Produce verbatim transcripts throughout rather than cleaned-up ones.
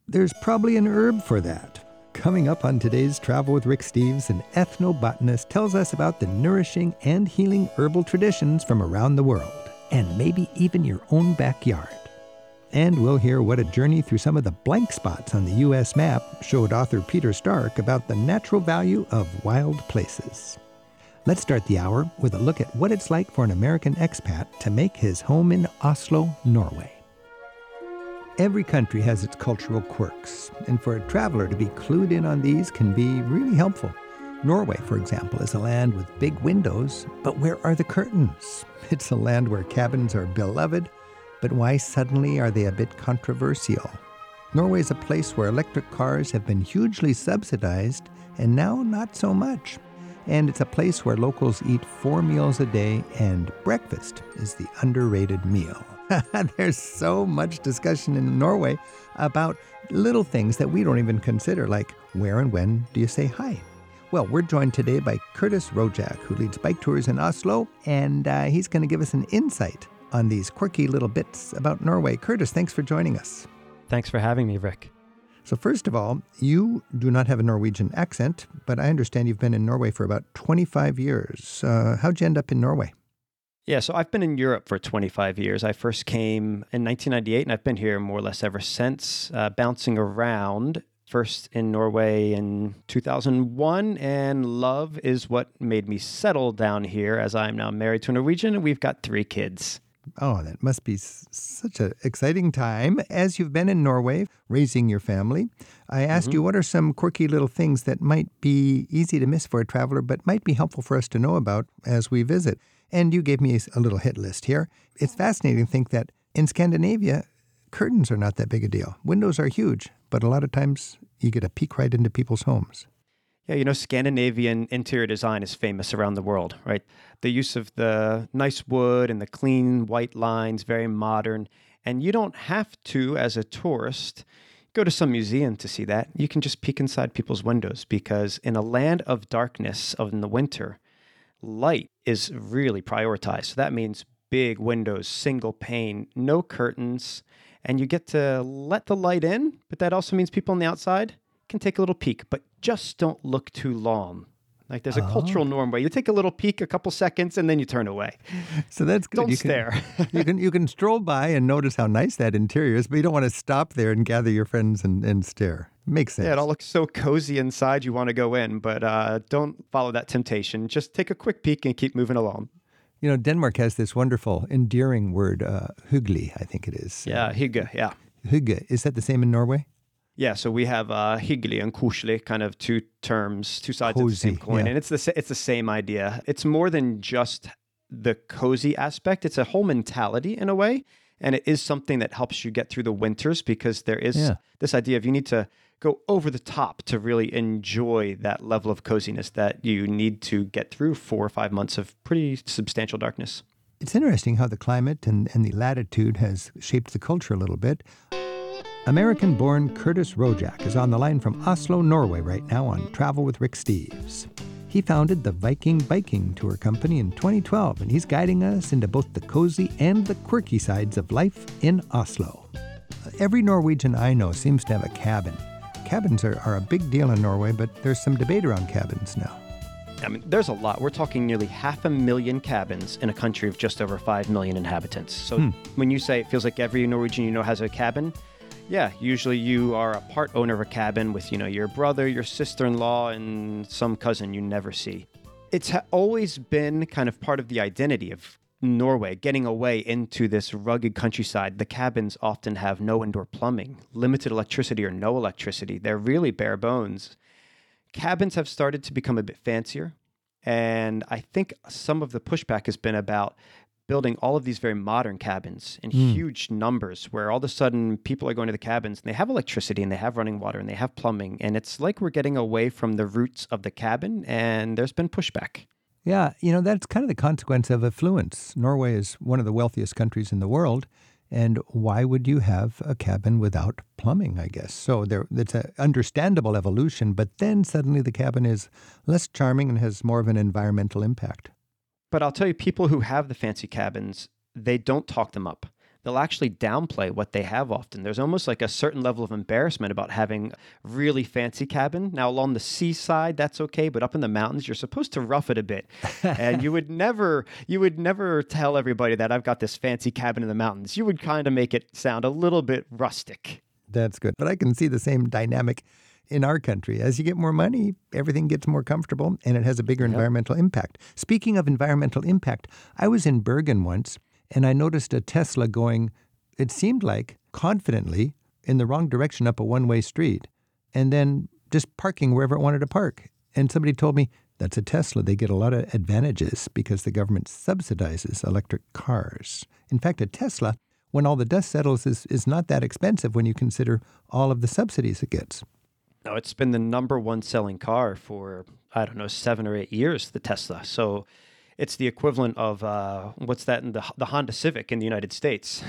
there's probably an herb for that. Coming up on today's Travel with Rick Steves, an ethnobotanist tells us about the nourishing and healing herbal traditions from around the world, and maybe even your own backyard. And we'll hear what a journey through some of the blank spots on the U S map showed author Peter Stark about the natural value of wild places. Let's start the hour with a look at what it's like for an American expat to make his home in Oslo, Norway. Every country has its cultural quirks, and for a traveler to be clued in on these can be really helpful. Norway, for example, is a land with big windows, but where are the curtains? It's a land where cabins are beloved, but why suddenly are they a bit controversial? Norway is a place where electric cars have been hugely subsidized, and now not so much. And it's a place where locals eat four meals a day, and breakfast is the underrated meal. There's so much discussion in Norway about little things that we don't even consider, like where and when do you say hi? Well, we're joined today by Curtis Rojak, who leads bike tours in Oslo, and uh, he's going to give us an insight on these quirky little bits about Norway. Curtis, thanks for joining us. Thanks for having me, Rick. So first of all, you do not have a Norwegian accent, but I understand you've been in Norway for about twenty-five years. Uh, how'd you end up in Norway? Yeah, so I've been in Europe for twenty-five years. I first came in nineteen ninety-eight, and I've been here more or less ever since, uh, bouncing around, first in Norway in two thousand one, and love is what made me settle down here, as I'm now married to a Norwegian, and we've got three kids. Oh, that must be s- such an exciting time. As you've been in Norway, raising your family, I asked mm-hmm. you what are some quirky little things that might be easy to miss for a traveler, but might be helpful for us to know about as we visit. And you gave me a little hit list here. It's fascinating to think that in Scandinavia, curtains are not that big a deal. Windows are huge, but a lot of times you get a peek right into people's homes. Yeah, you know, Scandinavian interior design is famous around the world, right? The use of the nice wood and the clean white lines, very modern. And you don't have to, as a tourist, go to some museum to see that. You can just peek inside people's windows, because in a land of darkness of in the winter, light is really prioritized. So that means big windows, single pane, no curtains, and you get to let the light in, but that also means people on the outside can take a little peek, but just don't look too long. Like there's a oh. cultural norm where you take a little peek, a couple seconds, and then you turn away. So that's good. Don't you stare. Can, you can you can stroll by and notice how nice that interior is, but you don't want to stop there and gather your friends and, and stare. Makes sense. Yeah, it all looks so cozy inside. You want to go in, but uh, don't follow that temptation. Just take a quick peek and keep moving along. You know, Denmark has this wonderful, endearing word, uh, hyggelig, I think it is. Yeah, hygge, yeah. Hygge. Is that the same in Norway? Yeah, so we have uh, hyggelig and koselig, kind of two terms, two sides cozy, of the same coin, yeah. and it's the it's the same idea. It's more than just the cozy aspect; it's a whole mentality in a way, and it is something that helps you get through the winters, because there is yeah. this idea of you need to go over the top to really enjoy that level of coziness that you need to get through four or five months of pretty substantial darkness. It's interesting how the climate and, and the latitude has shaped the culture a little bit. American-born Curtis Rojak is on the line from Oslo, Norway right now on Travel with Rick Steves. He founded the Viking Biking Tour Company in twenty twelve, and he's guiding us into both the cozy and the quirky sides of life in Oslo. Every Norwegian I know seems to have a cabin. Cabins are, are a big deal in Norway, but there's some debate around cabins now. I mean, there's a lot. We're talking nearly half a million cabins in a country of just over five million inhabitants. So hmm. when you say it feels like every Norwegian you know has a cabin, yeah, usually you are a part owner of a cabin with, you know, your brother, your sister-in-law, and some cousin you never see. It's ha- always been kind of part of the identity of Norway, getting away into this rugged countryside. The cabins often have no indoor plumbing, limited electricity or no electricity. They're really bare bones. Cabins have started to become a bit fancier, and I think some of the pushback has been about building all of these very modern cabins in mm. huge numbers, where all of a sudden people are going to the cabins and they have electricity and they have running water and they have plumbing. And it's like we're getting away from the roots of the cabin, and there's been pushback. Yeah, you know, that's kind of the consequence of affluence. Norway is one of the wealthiest countries in the world. And why would you have a cabin without plumbing, I guess? So there, it's an understandable evolution, but then suddenly the cabin is less charming and has more of an environmental impact. But I'll tell you, people who have the fancy cabins, they don't talk them up. they'll actually downplay what they have often. There's almost like a certain level of embarrassment about having a really fancy cabin. Now, along the seaside, that's okay, but up in the mountains, you're supposed to rough it a bit. And you would never, you would never tell everybody that I've got this fancy cabin in the mountains. You would kind of make it sound a little bit rustic. That's good. But I can see the same dynamic in our country. As you get more money, everything gets more comfortable and it has a bigger yep. environmental impact. Speaking of environmental impact, I was in Bergen once and I noticed a Tesla going, it seemed like, confidently in the wrong direction up a one-way street and then just parking wherever it wanted to park. And somebody told me, that's a Tesla. They get a lot of advantages because the government subsidizes electric cars. In fact, a Tesla, when all the dust settles, is, is not that expensive when you consider all of the subsidies it gets. No, it's been the number one selling car for, I don't know, seven or eight years, the Tesla. So it's the equivalent of, uh, what's that, in the, the Honda Civic in the United States.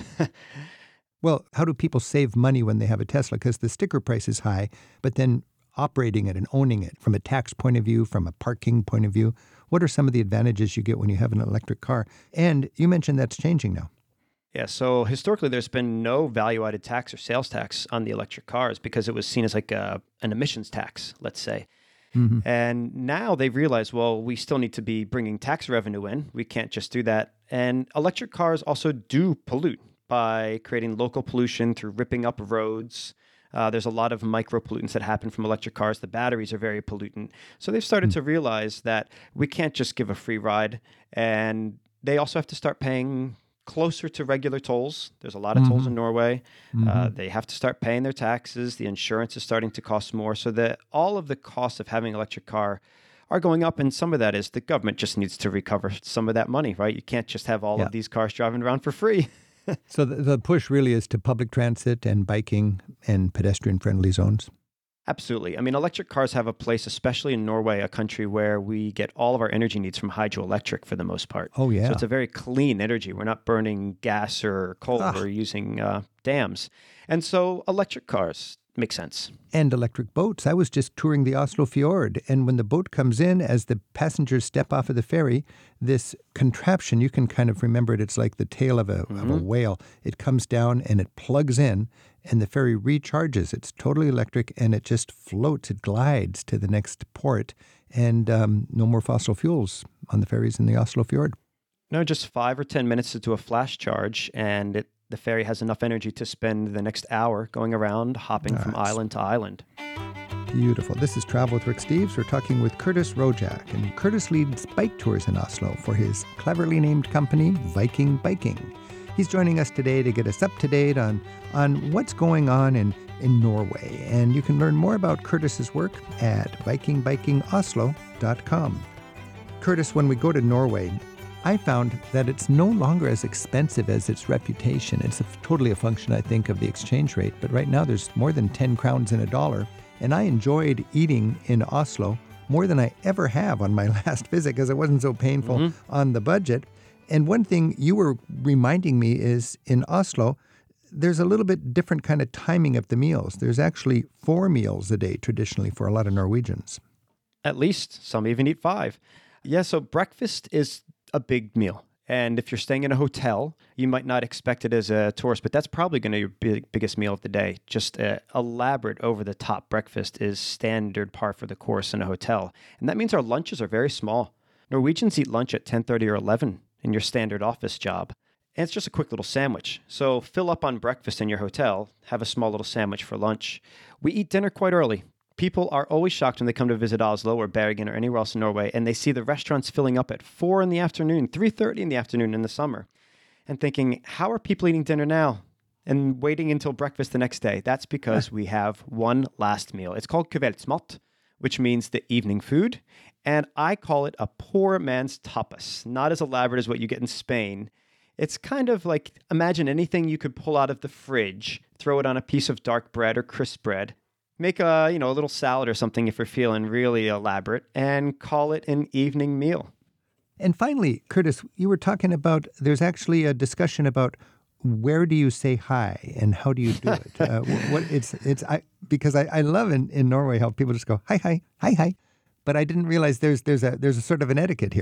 Well, how do people save money when they have a Tesla? Because the sticker price is high, but then operating it and owning it from a tax point of view, from a parking point of view, what are some of the advantages you get when you have an electric car? And you mentioned that's changing now. Yeah, so historically, there's been no value-added tax or sales tax on the electric cars because it was seen as like a, an emissions tax, let's say. Mm-hmm. And now they've realized, well, we still need to be bringing tax revenue in. We can't just do that. And electric cars also do pollute by creating local pollution through ripping up roads. Uh, there's a lot of micropollutants that happen from electric cars. The batteries are very pollutant. So they've started mm-hmm. to realize that we can't just give a free ride. And they also have to start paying closer to regular tolls. There's a lot of mm-hmm. tolls in Norway. Mm-hmm. Uh, they have to start paying their taxes. The insurance is starting to cost more. So that all of the costs of having an electric car are going up. And some of that is the government just needs to recover some of that money, right? You can't just have all yeah. of these cars driving around for free. So the, the push really is to public transit and biking and pedestrian-friendly zones? Absolutely. I mean, electric cars have a place, especially in Norway, a country where we get all of our energy needs from hydroelectric for the most part. Oh, yeah. So it's a very clean energy. We're not burning gas or coal. Ah. We're using uh, dams. And so electric cars make sense. And electric boats. I was just touring the Oslo Fjord, and when the boat comes in, as the passengers step off of the ferry, this contraption, you can kind of remember it, it's like the tail of a, mm-hmm. of a whale. It comes down and it plugs in, and the ferry recharges. It's totally electric, and it just floats. It glides to the next port, and um, no more fossil fuels on the ferries in the Oslo Fjord. No, just five or ten minutes to do a flash charge, and it the ferry has enough energy to spend the next hour going around, hopping nice. From island to island. Beautiful. This is Travel with Rick Steves. We're talking with Curtis Rojak, and Curtis leads bike tours in Oslo for his cleverly named company, Viking Biking. He's joining us today to get us up to date on, on what's going on in, in Norway. And you can learn more about Curtis's work at viking biking oslo dot com. Curtis, when we go to Norway, I found that it's no longer as expensive as its reputation. It's a, totally a function, I think, of the exchange rate. But right now there's more than ten crowns in a dollar. And I enjoyed eating in Oslo more than I ever have on my last visit because it wasn't so painful mm-hmm. on the budget. And one thing you were reminding me is in Oslo, there's a little bit different kind of timing of the meals. There's actually four meals a day traditionally for a lot of Norwegians. At least. Some even eat five. Yeah, so breakfast is a big meal. And if you're staying in a hotel, you might not expect it as a tourist, but that's probably going to be your big, biggest meal of the day. Just an elaborate, over-the-top breakfast is standard par for the course in a hotel. And that means our lunches are very small. Norwegians eat lunch at ten thirty or eleven in your standard office job. And it's just a quick little sandwich. So fill up on breakfast in your hotel, have a small little sandwich for lunch. We eat dinner quite early. People are always shocked when they come to visit Oslo or Bergen or anywhere else in Norway, and they see the restaurants filling up at four in the afternoon, three thirty in the afternoon in the summer, and thinking, how are people eating dinner now and waiting until breakfast the next day? That's because we have one last meal. It's called kveldsmat, which means the evening food, and I call it a poor man's tapas, not as elaborate as what you get in Spain. It's kind of like, imagine anything you could pull out of the fridge, throw it on a piece of dark bread or crisp bread, make a, you know, a little salad or something if you're feeling really elaborate, and call it an evening meal. And finally, Curtis, you were talking about, there's actually a discussion about where do you say hi and how do you do it? uh, what it's it's I because I, I love in, in Norway how people just go hi hi hi hi, but I didn't realize there's there's a there's a sort of an etiquette here.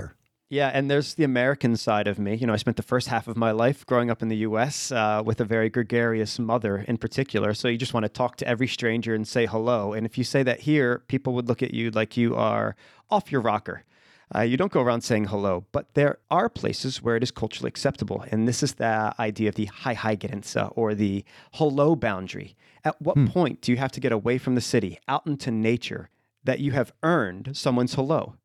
Yeah, and there's the American side of me. You know, I spent the first half of my life growing up in the U S uh, with a very gregarious mother in particular. So you just want to talk to every stranger and say hello. And if you say that here, people would look at you like you are off your rocker. Uh, you don't go around saying hello, but there are places where it is culturally acceptable. And this is the idea of the Hei-Hei-Grenze or the hello boundary. At what hmm. point do you have to get away from the city, out into nature, that you have earned someone's hello?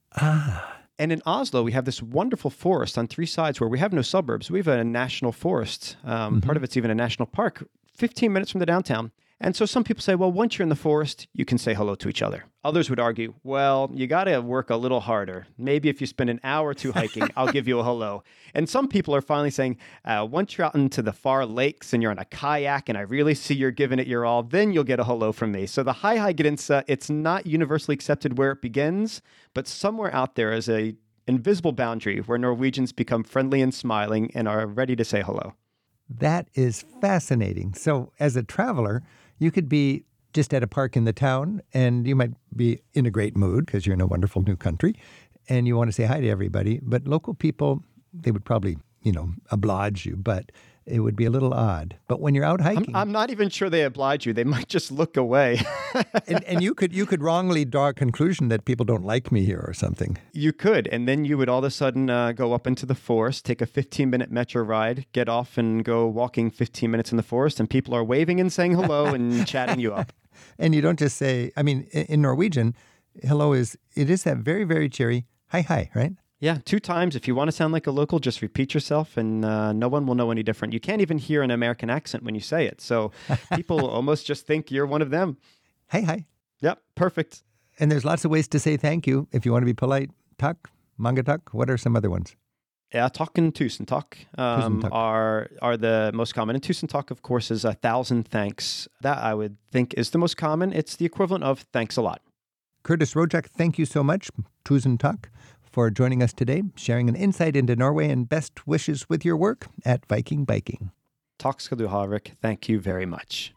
Ah. And in Oslo, we have this wonderful forest on three sides where we have no suburbs. We have a national forest. Um, mm-hmm. Part of it's even a national park, fifteen minutes from the downtown. And so some people say, well, once you're in the forest, you can say hello to each other. Others would argue, well, you got to work a little harder. Maybe if you spend an hour or two hiking, I'll give you a hello. And some people are finally saying, uh, once you're out into the far lakes and you're on a kayak and I really see you're giving it your all, then you'll get a hello from me. So the Hei-Hei-Grenze, it's not universally accepted where it begins, but somewhere out there is a invisible boundary where Norwegians become friendly and smiling and are ready to say hello. That is fascinating. So as a traveler, you could be just at a park in the town and you might be in a great mood because you're in a wonderful new country and you want to say hi to everybody. But local people, they would probably, you know, oblige you, but it would be a little odd. But when you're out hiking... I'm, I'm not even sure they oblige you. They might just look away. and and you could you could wrongly draw a conclusion that people don't like me here or something. You could. And then you would all of a sudden uh, go up into the forest, take a fifteen-minute metro ride, get off and go walking fifteen minutes in the forest, and people are waving and saying hello and chatting you up. And you don't just say, I mean, in Norwegian, hello is, it is that very, very cheery, hi, hi, right? Yeah, two times. If you want to sound like a local, just repeat yourself and uh, no one will know any different. You can't even hear an American accent when you say it. So people almost just think you're one of them. Hi, hi. Yep, perfect. And there's lots of ways to say thank you if you want to be polite. Takk, mange takk. What are some other ones? Yeah, takk and tusen takk, um, tusen takk. are are the most common. And tusen takk, of course, is a thousand thanks. That I would think is the most common. It's the equivalent of thanks a lot. Curtis Rojak, thank you so much. Tusen takk for joining us today, sharing an insight into Norway and best wishes with your work at Viking Biking. Takk skal du ha, Rick. Thank you very much.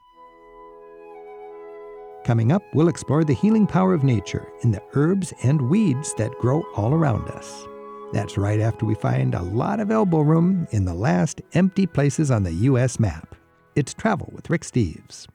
Coming up, we'll explore the healing power of nature in the herbs and weeds that grow all around us. That's right after we find a lot of elbow room in the last empty places on the U S map. It's Travel with Rick Steves.